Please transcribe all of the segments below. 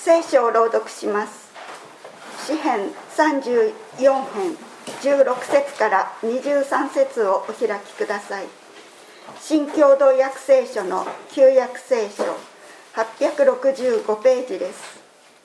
聖書を朗読します。詩編34編16節から23節をお開きください。新共同訳聖書の旧約聖書865ページです。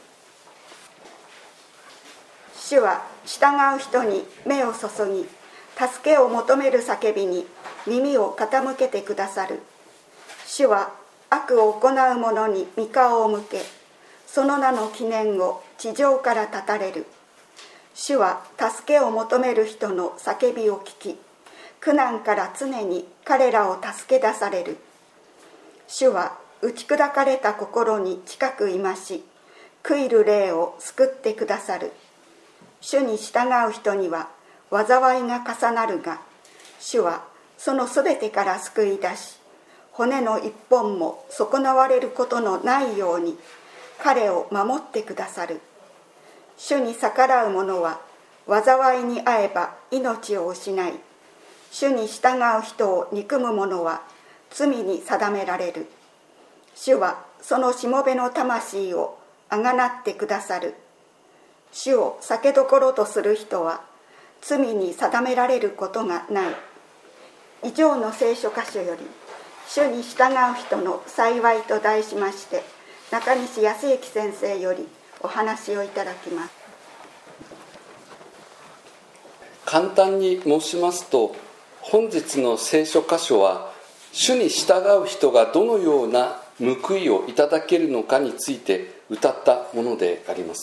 主は従う人に目を注ぎ、助けを求める叫びに耳を傾けてくださる。主は悪を行う者に御顔を向け、その名の記念を地上から断たれる。主は助けを求める人の叫びを聞き、苦難から常に彼らを助け出される。主は打ち砕かれた心に近くいまし、悔いる霊を救ってくださる。主に従う人には災いが重なるが、主はそのすべてから救い出し、骨の一本も損なわれることのないように彼を守ってくださる。主に逆らう者は災いに遭えば命を失い、主に従う人を憎む者は罪に定められる。主はそのしもべの魂をあがなってくださる。主を酒どころとする人は罪に定められることがない。以上の聖書箇所より、主に従う人の幸いと題しまして、中西康之先生よりお話をいただきます。 簡単に申しますと、本日の聖書箇所は主に従う人がどのような報いをいただけるのかについて歌ったものであります。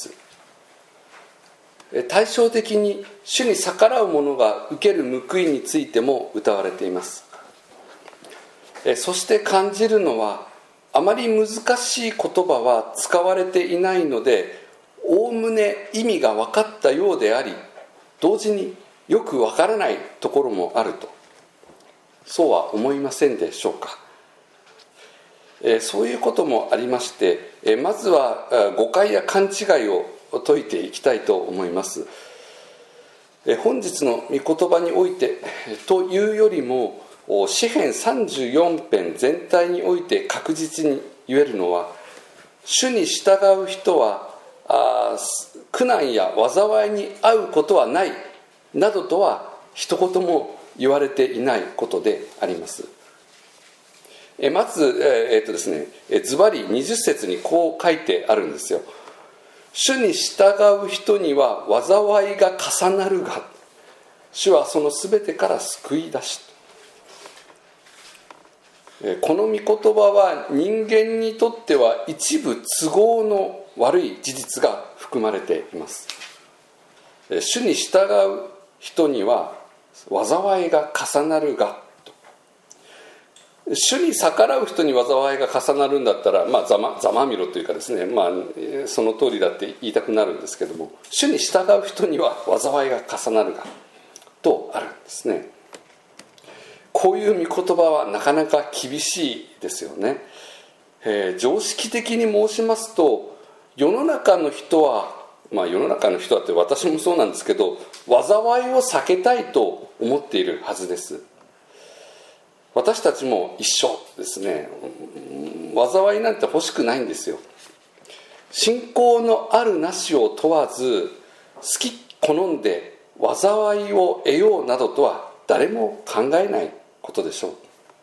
対照的に主に逆らう者が受ける報いについても歌われています。そして感じるのは、あまり難しい言葉は使われていないので、おおむね意味が分かったようであり、同時によく分からないところもあると、そうは思いませんでしょうか。そういうこともありまして、まずは誤解や勘違いを解いていきたいと思います。本日の御言葉においてというよりも、詩編34編全体において確実に言えるのは、主に従う人は苦難や災いに遭うことはないなどとは一言も言われていないことであります。まず、ですね、ズバリ20節にこう書いてあるんですよ。主に従う人には災いが重なるが、主はそのすべてから救い出し。この御言葉は人間にとっては一部都合の悪い事実が含まれています。主に従う人には災いが重なるが、主に逆らう人に災いが重なるんだったら、ざまみろというかですね、その通りだって言いたくなるんですけども、主に従う人には災いが重なるがとあるんですね。こういう御言葉はなかなか厳しいですよね。常識的に申しますと、世の中の人はって私もそうなんですけど、災いを避けたいと思っているはずです。私たちも一緒ですね。災いなんて欲しくないんですよ。信仰のあるなしを問わず、好き好んで災いを得ようなどとは誰も考えないことでしょう。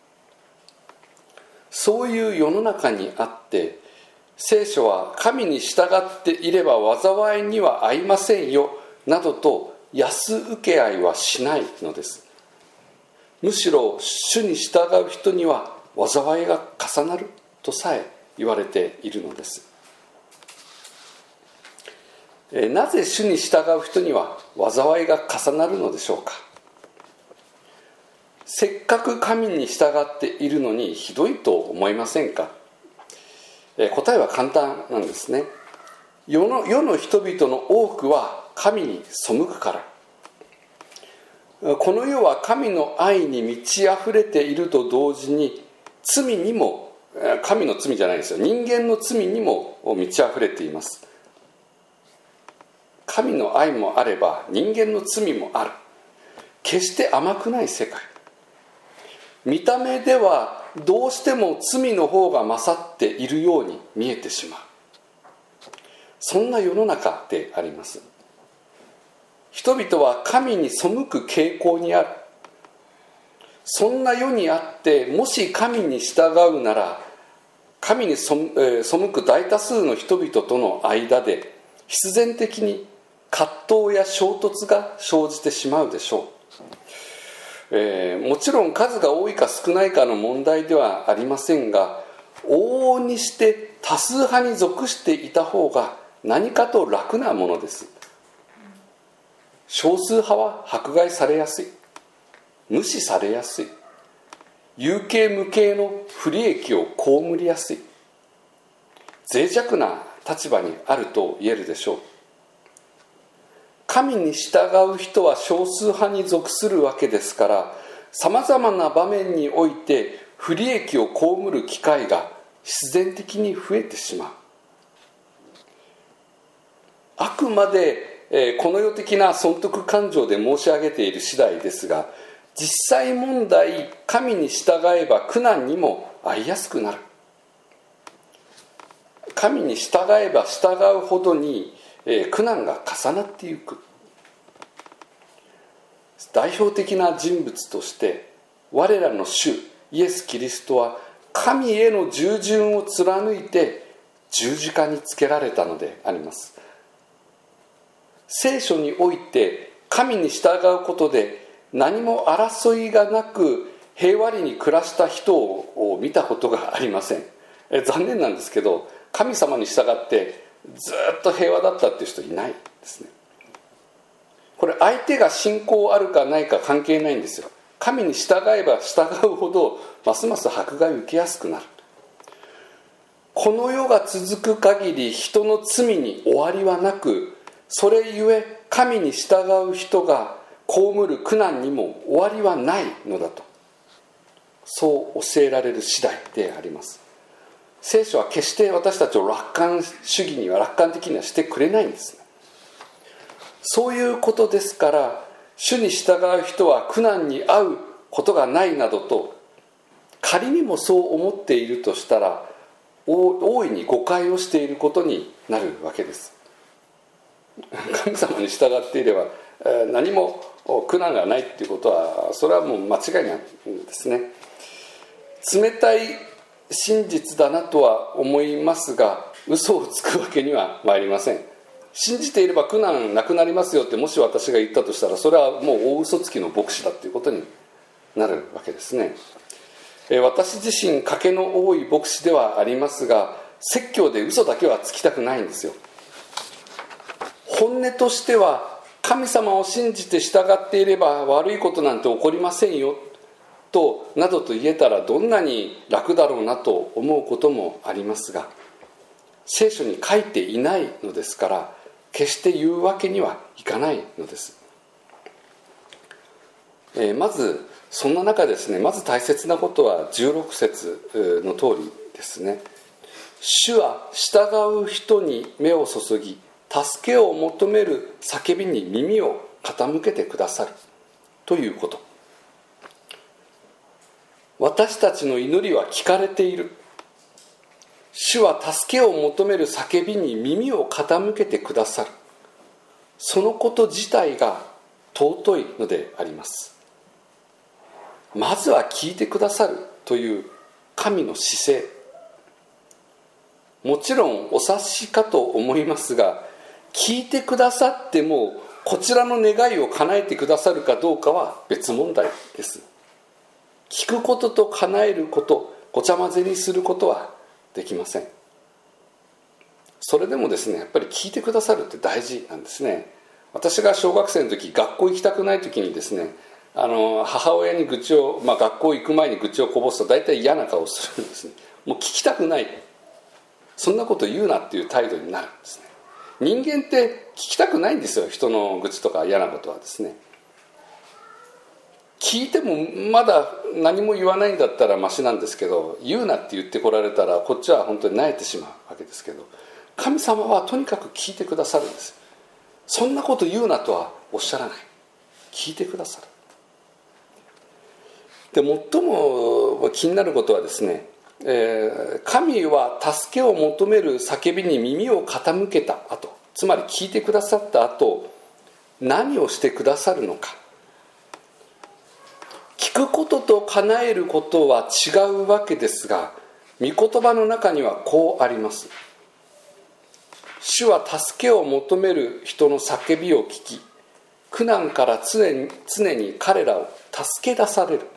そういう世の中にあって、聖書は神に従っていれば災いには合いませんよなどと安請け合いはしないのです。むしろ主に従う人には災いが重なるとさえ言われているのです。なぜ主に従う人には災いが重なるのでしょうか。せっかく神に従っているのにひどいと思いませんか。答えは簡単なんですね。世の人々の多くは神に背くから。この世は神の愛に満ち溢れていると同時に、罪にも、神の罪じゃないですよ、人間の罪にも満ち溢れています。神の愛もあれば人間の罪もある。決して甘くない世界。見た目ではどうしても罪の方が勝っているように見えてしまう。 そんな世の中であります。人々は神に背く傾向にある。そんな世にあって、もし神に従うなら、神に背く大多数の人々との間で必然的に葛藤や衝突が生じてしまうでしょう。もちろん数が多いか少ないかの問題ではありませんが、往々にして多数派に属していた方が何かと楽なものです。少数派は迫害されやすい、無視されやすい、有形無形の不利益を被りやすい、脆弱な立場にあると言えるでしょう。神に従う人は少数派に属するわけですから、さまざまな場面において不利益を被る機会が必然的に増えてしまう。あくまでこの世的な損得感情で申し上げている次第ですが、実際問題、神に従えば苦難にも遭いやすくなる。神に従えば従うほどに苦難が重なっていく。代表的な人物として我らの主イエス・キリストは神への従順を貫いて十字架につけられたのであります。聖書において神に従うことで何も争いがなく平和に暮らした人を見たことがありません。残念なんですけど、神様に従ってずっと平和だったっていう人いないですね。これ相手が信仰あるかないか関係ないんですよ。神に従えば従うほどますます迫害を受けやすくなる。この世が続く限り人の罪に終わりはなく、それゆえ神に従う人が被る苦難にも終わりはないのだと、そう教えられる次第であります。聖書は決して私たちを楽観主義には楽観的にはしてくれないんですね。そういうことですから、主に従う人は苦難に遭うことがないなどと、仮にもそう思っているとしたら大いに誤解をしていることになるわけです。神様に従っていれば何も苦難がないっていうことは、それはもう間違いなんですね。冷たい真実だなとは思いますが、嘘をつくわけにはまいりません。信じていれば苦難なくなりますよってもし私が言ったとしたら、それはもう大嘘つきの牧師だということになるわけですね。私自身賭けの多い牧師ではありますが、説教で嘘だけはつきたくないんですよ。本音としては、神様を信じて従っていれば悪いことなんて起こりませんよとなどと言えたら、どんなに楽だろうなと思うこともありますが、聖書に書いていないのですから、決して言うわけにはいかないのです。まずそんな中ですね、まず大切なことは16節の通りですね。主は従う人に目を注ぎ、助けを求める叫びに耳を傾けてくださるということ。私たちの祈りは聞かれている。主は助けを求める叫びに耳を傾けてくださる。そのこと自体が尊いのであります。まずは聞いてくださるという神の姿勢、もちろんお察しかと思いますが、聞いてくださってもこちらの願いを叶えてくださるかどうかは別問題です。聞くことと叶えること、ごちゃ混ぜにすることはできません。それでもですね、やっぱり聞いてくださるって大事なんですね。私が小学生の時、学校行きたくない時にですね、母親に愚痴を、学校行く前に愚痴をこぼすと大体嫌な顔をするんですね。もう聞きたくない、そんなこと言うなっていう態度になるんですね。人間って聞きたくないんですよ、人の愚痴とか嫌なことはですね。聞いてもまだ何も言わないんだったらマシなんですけど、言うなって言ってこられたらこっちは本当に萎えてしまうわけですけど、神様はとにかく聞いてくださるんです。そんなこと言うなとはおっしゃらない。聞いてくださる。で、最も気になることはですね、 神は助けを求める叫びに耳を傾けた後、つまり聞いてくださった後、何をしてくださるのか。聞くことと叶えることは違うわけですが、御言葉の中にはこうあります。主は助けを求める人の叫びを聞き、苦難から常に彼らを助け出される。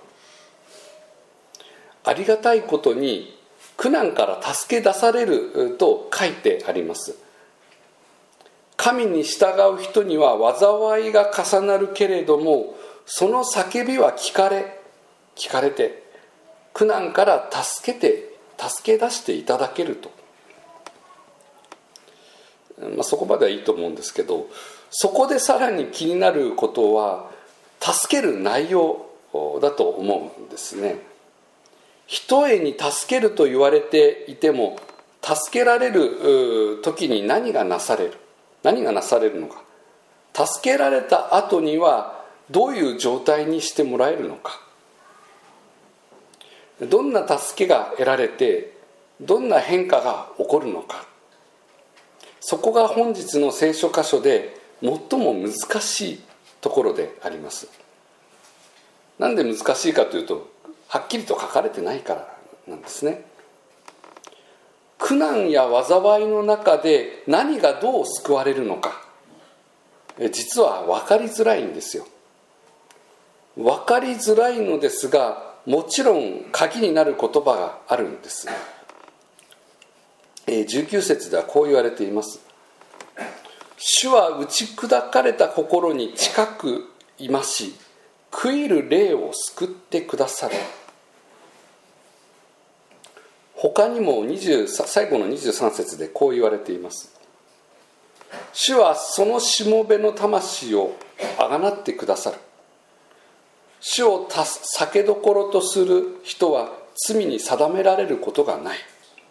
ありがたいことに苦難から助け出されると書いてあります。神に従う人には災いが重なるけれども、その叫びは聞かれて苦難から助け出していただけると。そこまではいいと思うんですけど、そこでさらに気になることは助ける内容だと思うんですね。ひとえに助けると言われていても、助けられる時に何がなされるのか、助けられた後にはどういう状態にしてもらえるのか、どんな助けが得られてどんな変化が起こるのか、そこが本日の聖書箇所で最も難しいところであります。なんで難しいかというと、はっきりと書かれてないからなんですね。苦難や災いの中で何がどう救われるのか、実は分かりづらいんですよ。分かりづらいのですが、もちろん鍵になる言葉があるんです。19節ではこう言われています。主は打ち砕かれた心に近くいまし、悔いる霊を救ってくださる。他にも最後の23節でこう言われています。主はそのしもべの魂をあがなってくださる。主を酒どころとする人は罪に定められることがない。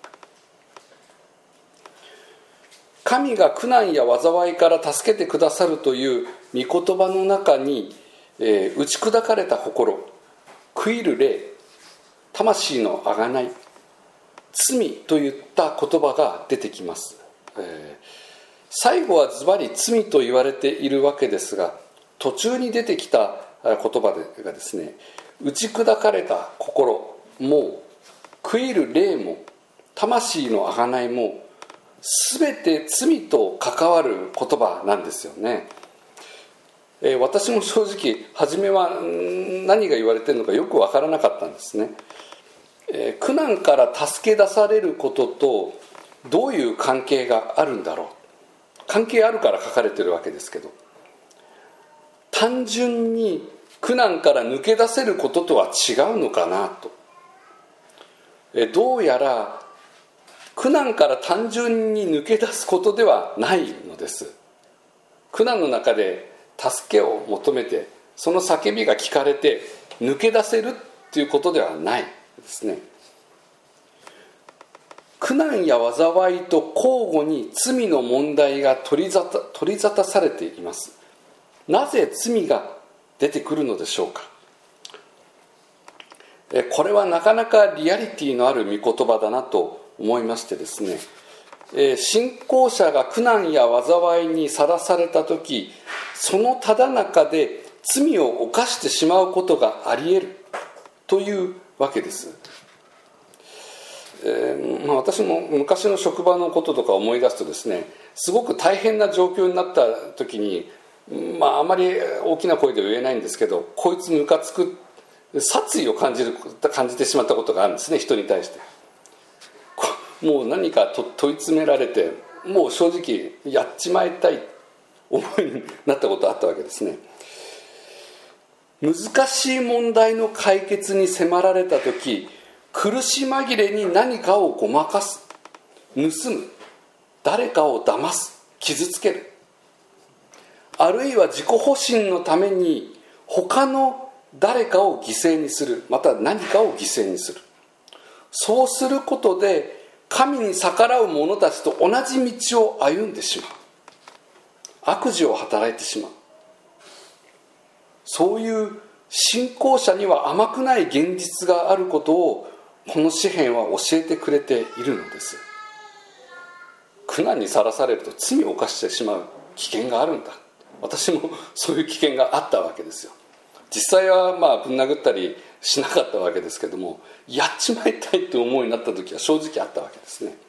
神が苦難や災いから助けてくださるという御言葉の中に、打ち砕かれた心、悔いる霊、魂のあがない、罪といった言葉が出てきます。最後はズバリ罪と言われているわけですが、途中に出てきた言葉がですね、打ち砕かれた心も悔いる霊も魂のあがないも全て罪と関わる言葉なんですよね。私も正直初めは何が言われてるのかよく分からなかったんですね。苦難から助け出されることとどういう関係があるんだろう。関係あるから書かれてるわけですけど、単純に苦難から抜け出せることとは違うのかなと。どうやら苦難から単純に抜け出すことではないのです。苦難の中で助けを求めて、その叫びが聞かれて抜け出せるっていうことではないですね。苦難や災いと交互に罪の問題が取り沙汰されています。なぜ罪が出てくるのでしょうか。これはなかなかリアリティのある御言葉だなと思いましてですね、信仰者が苦難や災いにさらされたとき、そのただ中で罪を犯してしまうことがあり得るというわけです。私も昔の職場のこととか思い出すとですね、すごく大変な状況になった時に、あまり大きな声では言えないんですけど、こいつムカつく、殺意を感じてしまったことがあるんですね、人に対して。もう何か問い詰められて、もう正直やっちまいたい思いになったことがあったわけですね。難しい問題の解決に迫られた時、苦し紛れに何かをごまかす、盗む、誰かを騙す、傷つける、あるいは自己保身のために他の誰かを犠牲にする、また何かを犠牲にする。そうすることで神に逆らう者たちと同じ道を歩んでしまう、悪事を働いてしまう。そういう信仰者には甘くない現実があることをこの詩篇は教えてくれているのです。苦難にさらされると罪を犯してしまう危険があるんだ。私もそういう危険があったわけですよ。実際はぶん殴ったりしなかったわけですけども、やっちまいたいって思いになった時は正直あったわけですね。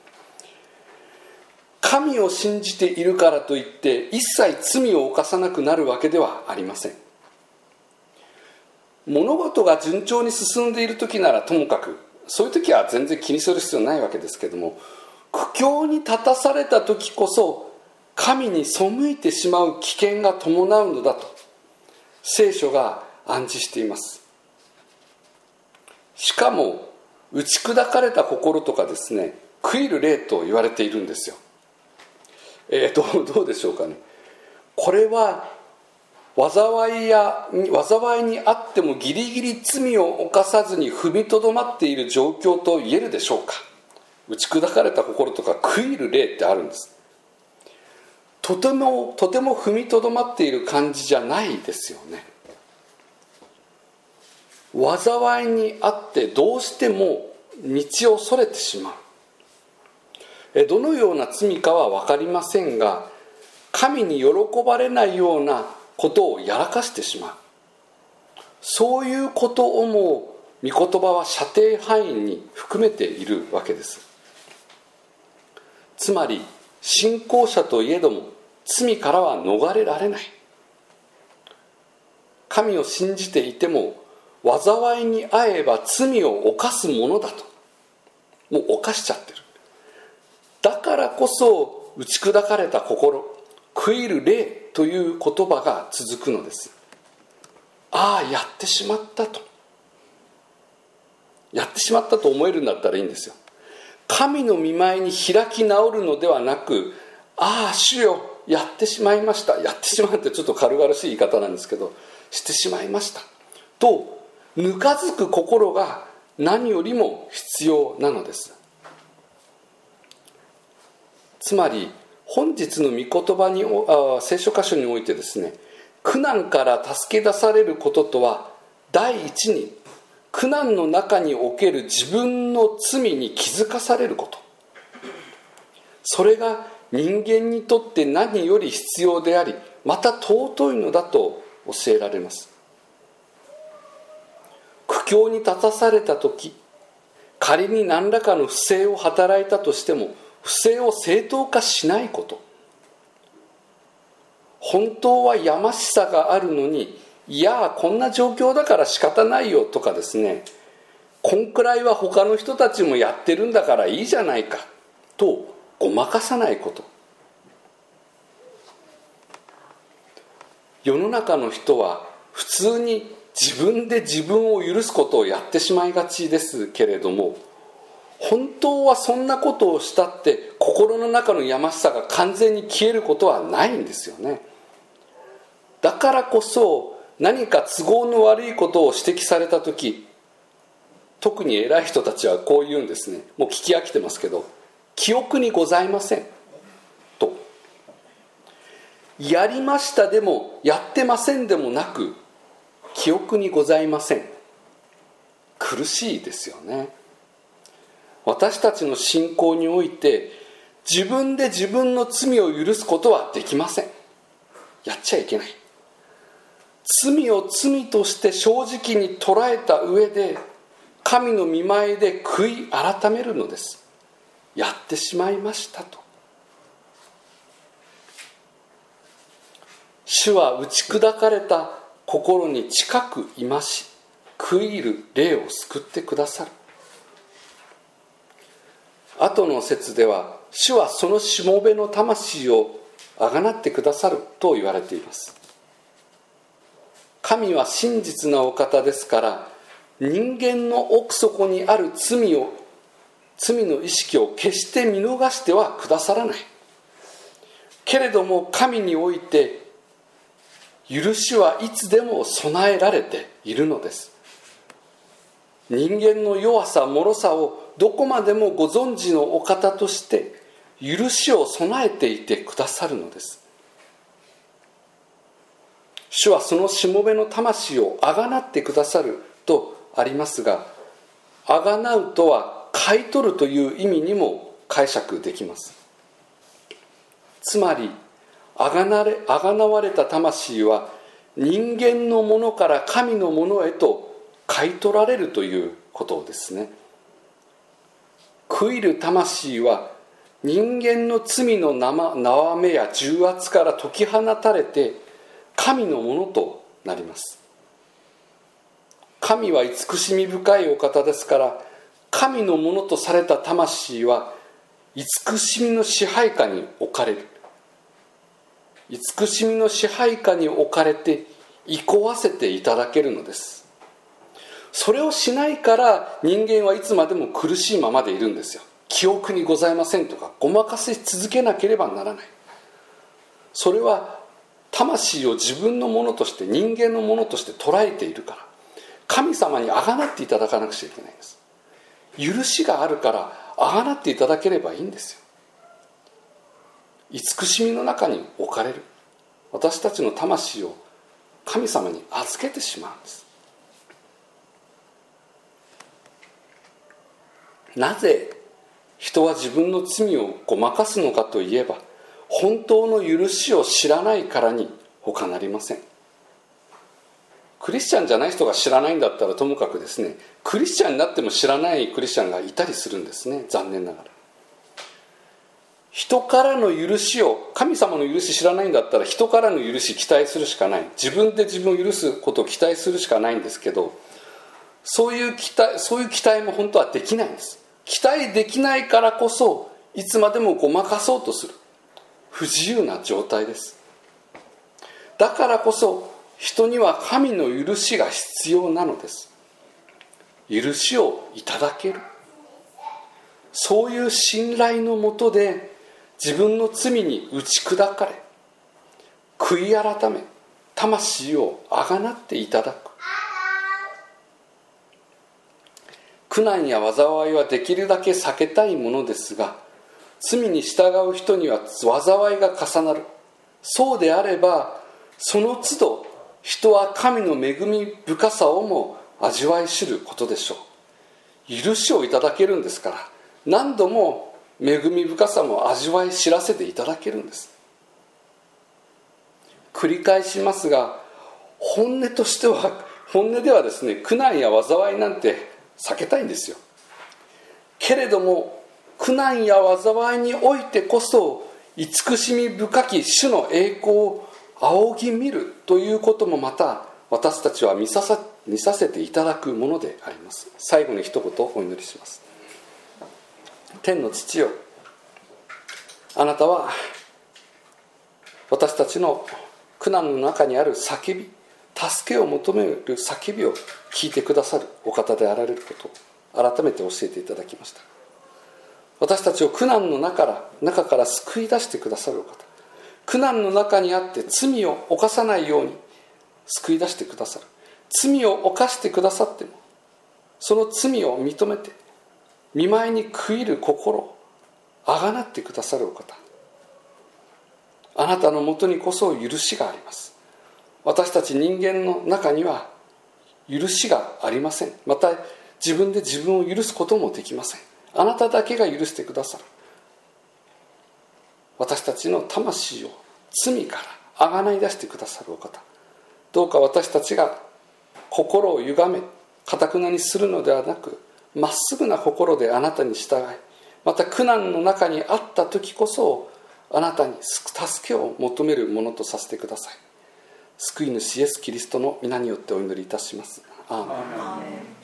神を信じているからといって一切罪を犯さなくなるわけではありません。物事が順調に進んでいる時ならともかく、そういう時は全然気にする必要ないわけですけども、苦境に立たされた時こそ神に背いてしまう危険が伴うのだと聖書が暗示しています。しかも打ち砕かれた心とかですね、悔いる霊と言われているんですよ。どうでしょうかね。これは災いにあってもギリギリ罪を犯さずに踏みとどまっている状況と言えるでしょうか。打ち砕かれた心とか悔いる霊ってあるんです。とても踏みとどまっている感じじゃないですよね。災いにあってどうしても道をそれてしまう。どのような罪かは分かりませんが、神に喜ばれないようなことをやらかしてしまう、そういうことをも御言葉は射程範囲に含めているわけです。つまり信仰者といえども罪からは逃れられない。神を信じていても災いに遭えば罪を犯すものだと、もう犯しちゃってる。だからこそ打ち砕かれた心、悔いる霊という言葉が続くのです。ああ、やってしまったと思えるんだったらいいんですよ。神の御前に開き直るのではなく、ああ主よ、やってしまいました、やってしまうってちょっと軽々しい言い方なんですけど、してしまいましたとぬかずく心が何よりも必要なのです。つまり本日の御言葉に聖書箇所においてですね、苦難から助け出されることとは、第一に苦難の中における自分の罪に気づかされること、それが人間にとって何より必要であり、また尊いのだと教えられます。苦境に立たされた時、仮に何らかの不正を働いたとしても不正を正当化しないこと、本当はやましさがあるのに、いやこんな状況だから仕方ないよとかですね、こんくらいは他の人たちもやってるんだからいいじゃないかとごまかさないこと。世の中の人は普通に自分で自分を許すことをやってしまいがちですけれども、本当はそんなことをしたって心の中のやましさが完全に消えることはないんですよね。だからこそ何か都合の悪いことを指摘されたとき、特に偉い人たちはこう言うんですね。もう聞き飽きてますけど、記憶にございませんと。やりましたでもやってませんでもなく、記憶にございません。苦しいですよね。私たちの信仰において自分で自分の罪を許すことはできません。やっちゃいけない。罪を罪として正直に捉えた上で神の御前で悔い改めるのです。やってしまいましたと。主は打ち砕かれた心に近くいまし、悔いる霊を救ってくださる。後の説では、主はそのしもべの魂をあがなってくださると言われています。神は真実なお方ですから、人間の奥底にある罪の意識を決して見逃してはくださらない。けれども神において許しはいつでも備えられているのです。人間の弱さ脆さをどこまでもご存知のお方として許しを備えていてくださるのです。主はそのしもべの魂をあがなってくださるとありますが、 あがなうとは買い取るという意味にも解釈できます。つまりあがなわれた魂は人間のものから神のものへと買い取られるということですね。悔いる魂は人間の罪の縄目や重圧から解き放たれて神のものとなります。神は慈しみ深いお方ですから、神のものとされた魂は慈しみの支配下に置かれる。慈しみの支配下に置かれて憩わせていただけるのです。それをしないから人間はいつまでも苦しいままでいるんですよ。記憶にございませんとかごまかし続けなければならない。それは魂を自分のものとして、人間のものとして捉えているから、神様にあがなっていただかなくちゃいけないんです。許しがあるからあがなっていただければいいんですよ。慈しみの中に置かれる私たちの魂を神様に預けてしまうんです。なぜ人は自分の罪をごまかすのかといえば、本当の許しを知らないからに他なりません。クリスチャンじゃない人が知らないんだったらともかくですね、クリスチャンになっても知らないクリスチャンがいたりするんですね。残念ながら人からの許しを、神様の許し知らないんだったら人からの許し期待するしかない。自分で自分を許すことを期待するしかないんですけど、そういう期待も本当はできないんです。期待できないからこそいつまでもごまかそうとする不自由な状態です。だからこそ人には神の許しが必要なのです。許しをいただける、そういう信頼のもとで自分の罪に打ち砕かれ、悔い改め魂をあがなっていただく。苦難や災いはできるだけ避けたいものですが、罪に従う人には災いが重なる。そうであればその都度人は神の恵み深さをも味わい知ることでしょう。許しをいただけるんですから、何度も恵み深さも味わい知らせていただけるんです。繰り返しますが、本音ではですね、苦難や災いなんて避けたいんですよ。けれども苦難や災いにおいてこそ慈しみ深き主の栄光を仰ぎ見るということもまた私たちは見させていただくものであります。最後に一言お祈りします。天の父よ、あなたは私たちの苦難の中にある叫び、助けを求める叫びを聞いてくださるお方であられることを改めて教えていただきました。私たちを苦難の中から救い出してくださるお方、苦難の中にあって罪を犯さないように救い出してくださる。罪を犯してくださってもその罪を認めて見舞いに悔いる心をあがなってくださるお方、あなたのもとにこそ許しがあります。私たち人間の中には許しがありません。また自分で自分を許すこともできません。あなただけが許してくださる。私たちの魂を罪からあがない出してくださるお方、どうか私たちが心を歪め堅なにするのではなく、まっすぐな心であなたに従い、また苦難の中にあった時こそあなたに助けを求めるものとさせてください。救い主イエスキリストの皆によってお祈りいたします。アーメン。